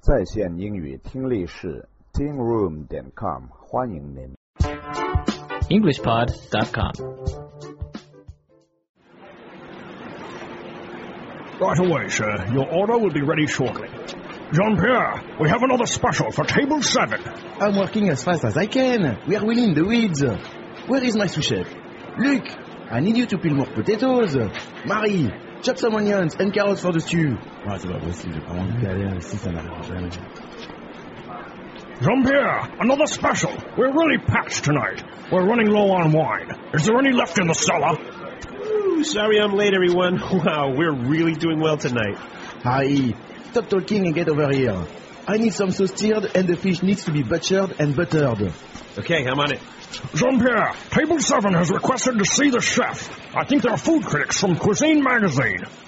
在线英语听力室 tingroom.com 欢迎您。 EnglishPod.com. Right away, sir. Your order will be ready shortly. Jean-Pierre, we have another special for table 7. I'm working as fast as I can. We are winning the weeds. Where is my sous chef? Luc, I need you to peel more potatoes. Marie, chop some onions and carrots for the stew. Ah, c'est pas possible, j'ai pas envie de caler ainsi, ça n'arrive jamais. Jean-Pierre, another special. We're really packed tonight. We're running low on wine. Is there any left in the cellar? Ooh, sorry I'm late, everyone. Wow, we're really doing well tonight. Harry, stop talking and get over here. I need some sauce tiered and the fish needs to be butchered and buttered. Okay, I'm on it. Jean-Pierre, table 7 has requested to see the chef. I think they're food critics from Cuisine Magazine.